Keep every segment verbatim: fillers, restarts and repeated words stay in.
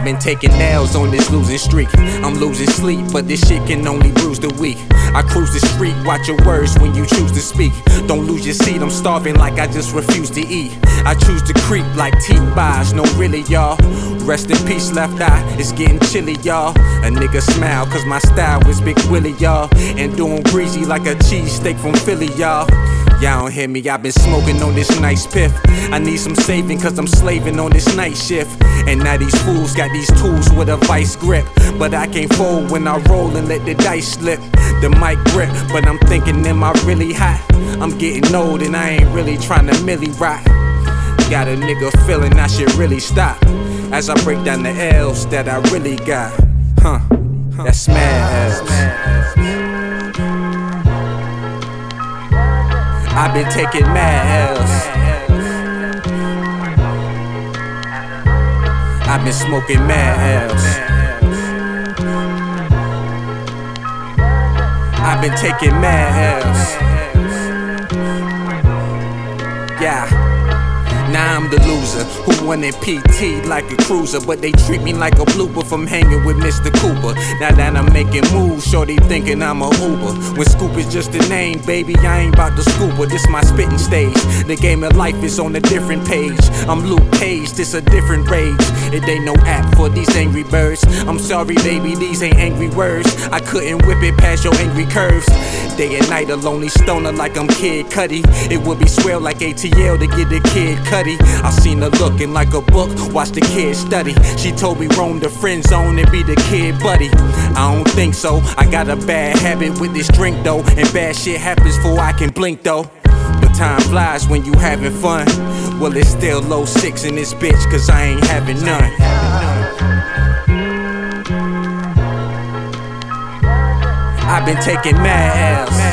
been taking L's on this losing streak. I'm losing sleep, but this shit can only bruise the weak. I cruise the street, watch your words when you choose to speak. Don't lose your seat, I'm starving like I just refuse to eat. I choose to creep like T-Boz, no really y'all. Rest in peace, left eye, it's getting chilly y'all. A nigga smile cause my style is Big Willie y'all. And doing greasy like a cheesesteak from Philly y'all. Y'all don't hear me, I been smoking on this nice piff. I need some saving cause I'm slaving on this night shift. And now these fools got these tools with a vice grip. But I can't fold when I roll and let the dice slip. The mic grip, but I'm thinking, am I really hot? I'm getting old and I ain't really trying to milli rock. Got a nigga feeling I should really stop as I break down the L's that I really got. Huh, that's mad L's. I've been taking mad L's. I've been smoking mad L's. I've been taking mad L's. Yeah. Now I'm the loser who wanted P T like a cruiser, but they treat me like a blooper from hanging with Mister Cooper. Now that I'm making moves, shorty thinking I'm a Uber. When Scoop is just a name, baby, I ain't about to scooper. This my spitting stage. The game of life is on a different page. I'm Luke Cage, this a different rage. It ain't no app for these angry birds. I'm sorry, baby, these ain't angry words. I couldn't whip it past your angry curves. Day and night, a lonely stoner like I'm Kid Cudi. It would be swell like A T L to get the Kid Cudi. I seen her looking like a book, watch the kid study. She told me roam the friend zone and be the kid buddy. I don't think so, I got a bad habit with this drink though. And bad shit happens before I can blink though. But time flies when you having fun. Well, it's still low six in this bitch cause I ain't having none. I've been taking mad L's.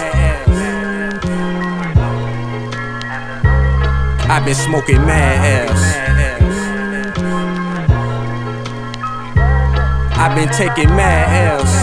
I've been smoking mad L's. I've been taking mad L's.